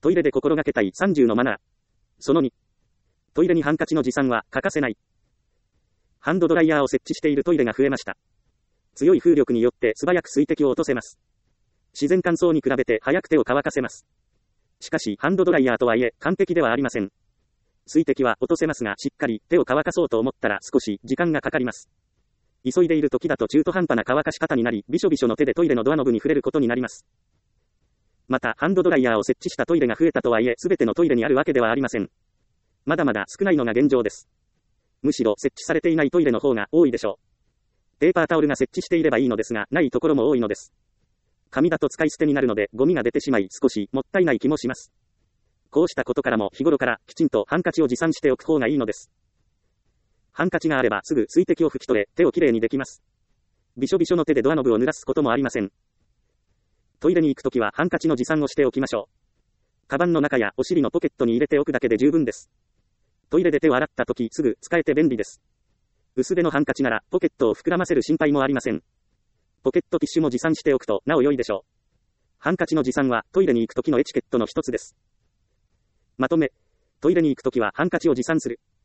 トイレで心がけたい30のマナー。その2。トイレにハンカチの持参は欠かせない。ハンドドライヤーを設置しているトイレが増えました。強い風力によって素早く水滴を落とせます。自然乾燥に比べて早く手を乾かせます。しかし、ハンドドライヤーとはいえ、完璧ではありません。水滴は落とせますが、しっかり手を乾かそうと思ったら少し時間がかかります。急いでいる時だと中途半端な乾かし方になり、びしょびしょの手でトイレのドアノブに触れることになります。また、ハンドドライヤーを設置したトイレが増えたとはいえ、すべてのトイレにあるわけではありません。まだまだ少ないのが現状です。むしろ設置されていないトイレの方が多いでしょう。ペーパータオルが設置していればいいのですが、ないところも多いのです。紙だと使い捨てになるので、ゴミが出てしまい少しもったいない気もします。こうしたことからも日頃からきちんとハンカチを持参しておく方がいいのです。ハンカチがあればすぐ水滴を拭き取れ、手をきれいにできます。びしょびしょの手でドアノブを濡らすこともありません。トイレに行くときはハンカチの持参をしておきましょう。カバンの中やお尻のポケットに入れておくだけで十分です。トイレで手を洗ったときすぐ使えて便利です。薄手のハンカチならポケットを膨らませる心配もありません。ポケットティッシュも持参しておくとなお良いでしょう。ハンカチの持参はトイレに行くときのエチケットの一つです。まとめ、トイレに行くときはハンカチを持参する。